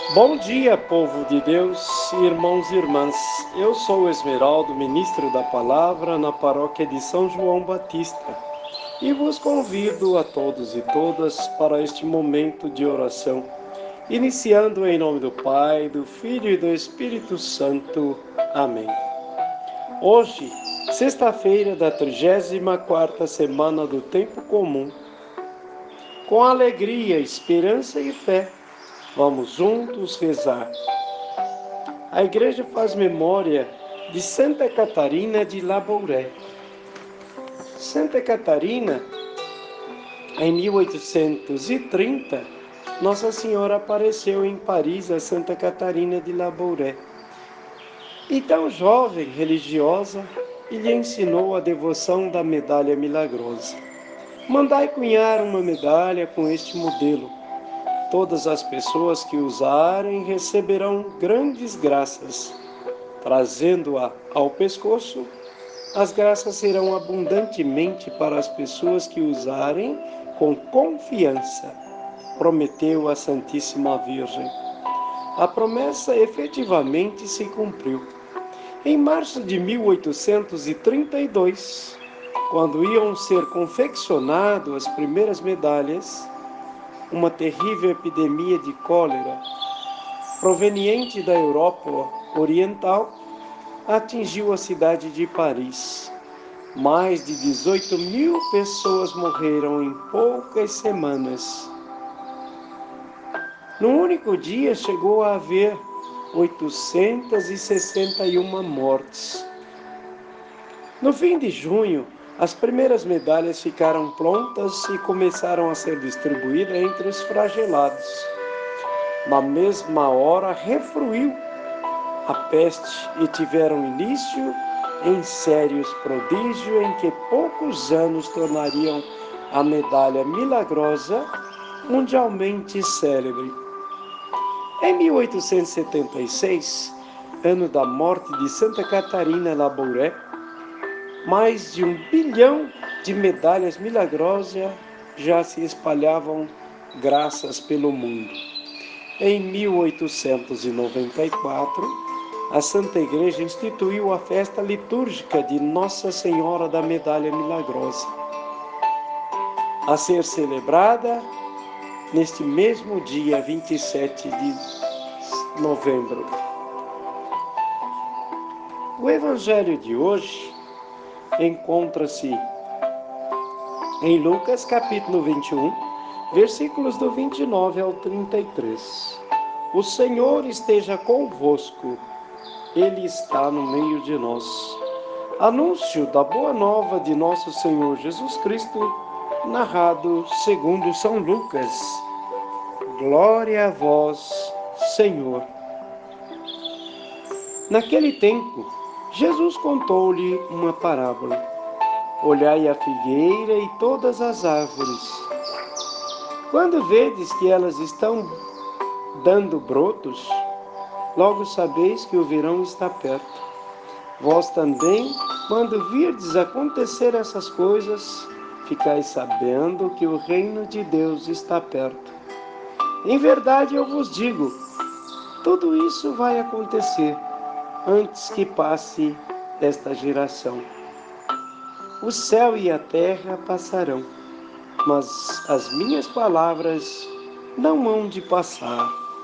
Bom dia, povo de Deus, irmãos e irmãs. Eu sou o Esmeraldo, ministro da Palavra na paróquia de São João Batista, e vos convido a todos e todas para este momento de oração, iniciando em nome do Pai, do Filho e do Espírito Santo. Amém. Hoje, sexta-feira da 34ª semana do Tempo Comum, com alegria, esperança e fé, vamos juntos rezar. A igreja faz memória de Santa Catarina de Labouré. Santa Catarina, em 1830, Nossa Senhora apareceu em Paris a Santa Catarina de Labouré. E tão jovem, religiosa, e lhe ensinou a devoção da medalha milagrosa. Mandai cunhar uma medalha com este modelo. Todas as pessoas que usarem receberão grandes graças. Trazendo-a ao pescoço, as graças serão abundantemente para as pessoas que usarem com confiança, prometeu a Santíssima Virgem. A promessa efetivamente se cumpriu. Em março de 1832, quando iam ser confeccionadas as primeiras medalhas, uma terrível epidemia de cólera, proveniente da Europa Oriental, atingiu a cidade de Paris. Mais de 18.000 pessoas morreram em poucas semanas. Num único dia chegou a haver 861 mortes. No fim de junho, as primeiras medalhas ficaram prontas e começaram a ser distribuídas entre os flagelados. Na mesma hora, refluiu a peste e tiveram início em sérios prodígios em que poucos anos tornariam a medalha milagrosa mundialmente célebre. Em 1876, ano da morte de Santa Catarina Labouré, mais de 1 bilhão de medalhas milagrosas já se espalhavam graças pelo mundo. Em 1894, a Santa Igreja instituiu a festa litúrgica de Nossa Senhora da Medalha Milagrosa, a ser celebrada neste mesmo dia 27 de novembro. O Evangelho de hoje encontra-se em Lucas capítulo 21, versículos do 29 ao 33. O Senhor esteja convosco, Ele está no meio de nós. Anúncio da boa nova de nosso Senhor Jesus Cristo, narrado segundo São Lucas. Glória a vós, Senhor. Naquele tempo, Jesus contou-lhe uma parábola. Olhai a figueira e todas as árvores. Quando vedes que elas estão dando brotos, logo sabeis que o verão está perto. Vós também, quando virdes acontecer essas coisas, ficais sabendo que o reino de Deus está perto. Em verdade eu vos digo, tudo isso vai acontecer antes que passe esta geração. O céu e a terra passarão, mas as minhas palavras não hão de passar.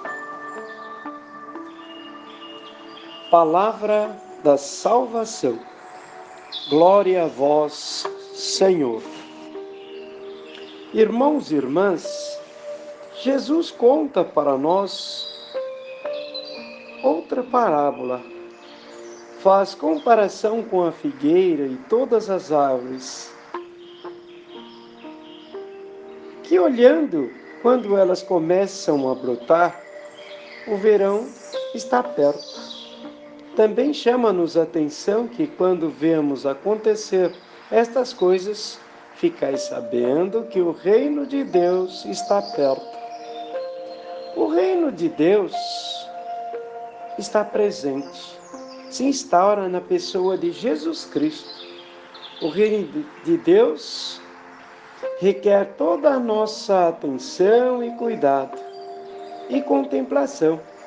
Palavra da salvação. Glória a vós, Senhor. Irmãos e irmãs, Jesus conta para nós outra parábola. Faz comparação com a figueira e todas as árvores, que olhando, quando elas começam a brotar, o verão está perto. Também chama-nos a atenção que quando vemos acontecer estas coisas, ficais sabendo que o reino de Deus está perto. O reino de Deus está presente. Se instaura na pessoa de Jesus Cristo. O reino de Deus requer toda a nossa atenção e cuidado e contemplação,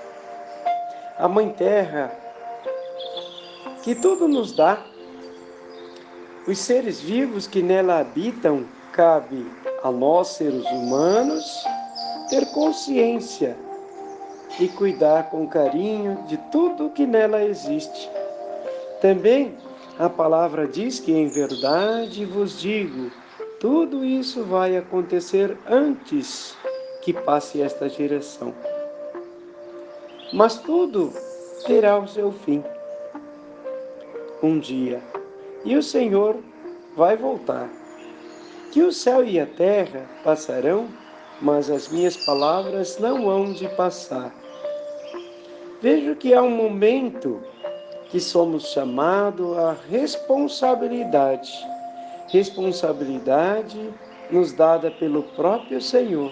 a Mãe Terra, que tudo nos dá. Os seres vivos que nela habitam, cabe a nós, seres humanos, ter consciência e cuidar com carinho de tudo que nela existe. Também a palavra diz que, em verdade vos digo, tudo isso vai acontecer antes que passe esta geração. Mas tudo terá o seu fim, um dia, e o Senhor vai voltar. Que o céu e a terra passarão, mas as minhas palavras não hão de passar. Vejo que há um momento que somos chamados à responsabilidade. Responsabilidade nos dada pelo próprio Senhor.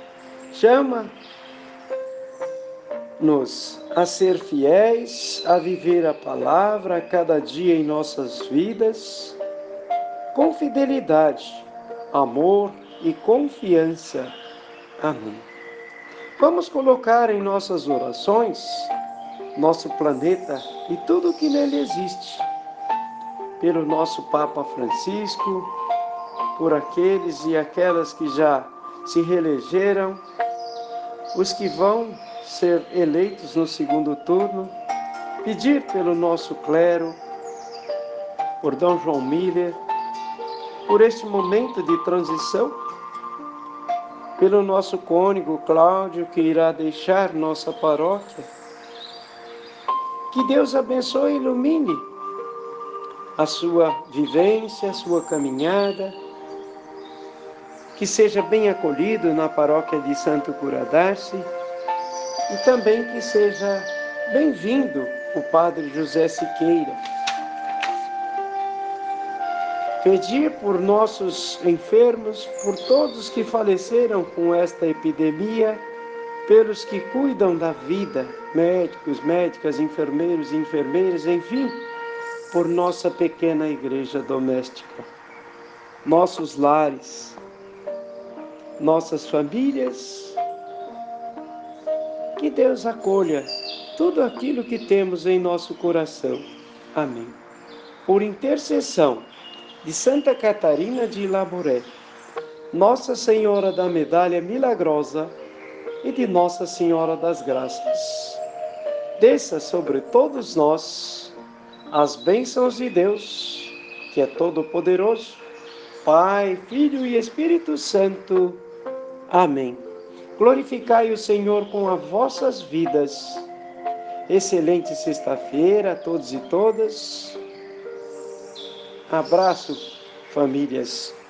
Chama-nos a ser fiéis, a viver a palavra a cada dia em nossas vidas, com fidelidade, amor e confiança. Amém. Vamos colocar em nossas orações nosso planeta e tudo o que nele existe, pelo nosso Papa Francisco, por aqueles e aquelas que já se reelegeram, os que vão ser eleitos no segundo turno, pedir pelo nosso clero, por Dom João Miller, por este momento de transição, pelo nosso cônego Cláudio, que irá deixar nossa paróquia. Que Deus abençoe e ilumine a sua vivência, a sua caminhada, que seja bem acolhido na paróquia de Santo Curadarci e também que seja bem-vindo o Padre José Siqueira. Pedir por nossos enfermos, por todos que faleceram com esta epidemia, pelos que cuidam da vida, médicos, médicas, enfermeiros e enfermeiras, enfim, por nossa pequena igreja doméstica, nossos lares, nossas famílias. Que Deus acolha tudo aquilo que temos em nosso coração. Amém. Por intercessão de Santa Catarina de Ilaboré, Nossa Senhora da Medalha Milagrosa e de Nossa Senhora das Graças, desça sobre todos nós as bênçãos de Deus, que é todo-poderoso, Pai, Filho e Espírito Santo. Amém. Glorificai o Senhor com as vossas vidas. Excelente sexta-feira a todos e todas. Abraço, famílias.